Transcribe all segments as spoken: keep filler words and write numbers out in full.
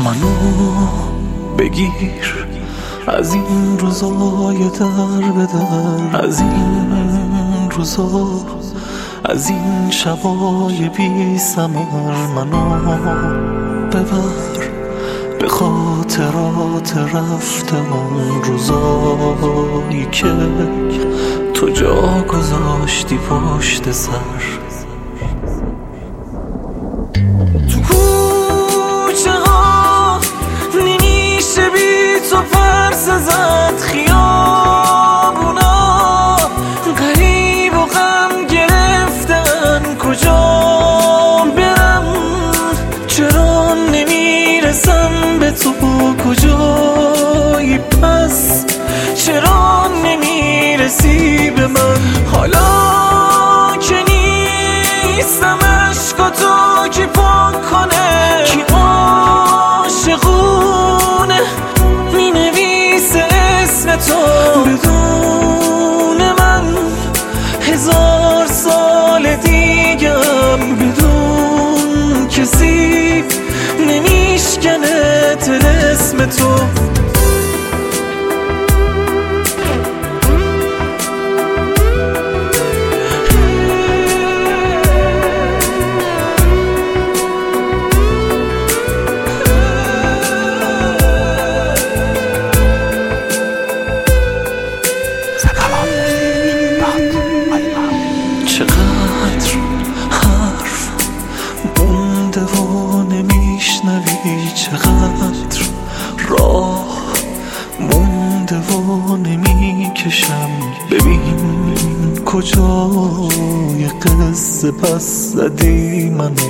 منو بگیر از این روزای در به در، از این روزا، از این شبای بی ثمر. منو ببر به خاطرات رفته اون روزایی که تو جا گذاشتی پشت سر. تو کوچه ها نمیشه بی تو پرس زد، خیابونا غریب و غم گرفتن، کجا برم چرا نمیرسم به تو، کجایی پس چرا نمیرسی به من. حالا که نیستم عشقا تو کی پاک کنه، کی عاشقونه مینویسه اسم تو بدون من. هزار سال دیگم بدون کسی نمیشکنه طلسم تو. چقدر حرف مونده و نمیشنوی، چقدر راه مونده و نمیکشم. ببین کجای قصه پس زدی منو،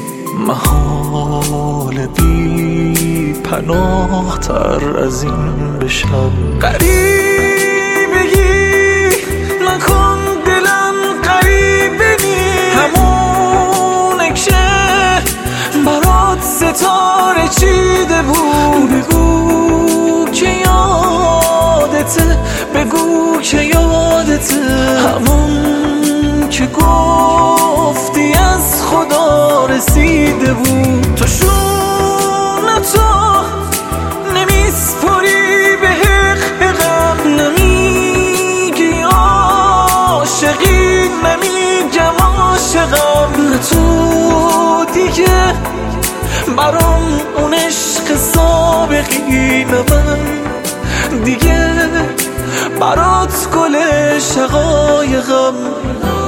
محال بی پناه تر از این بشم. غریبگی نکن دلم غریبه نی، همونه که برات ستاره چیده بود. بگو که یادته، بگو که یادته، همون که گفتی از خدا رسیده بود. تو شونه تو نمیسپری به حقم، نمیگی عاشقی نمیگم عاشقم. نه تو دیگه برام اون عشق سابقی، نه من دیگه برات گل شقایقم.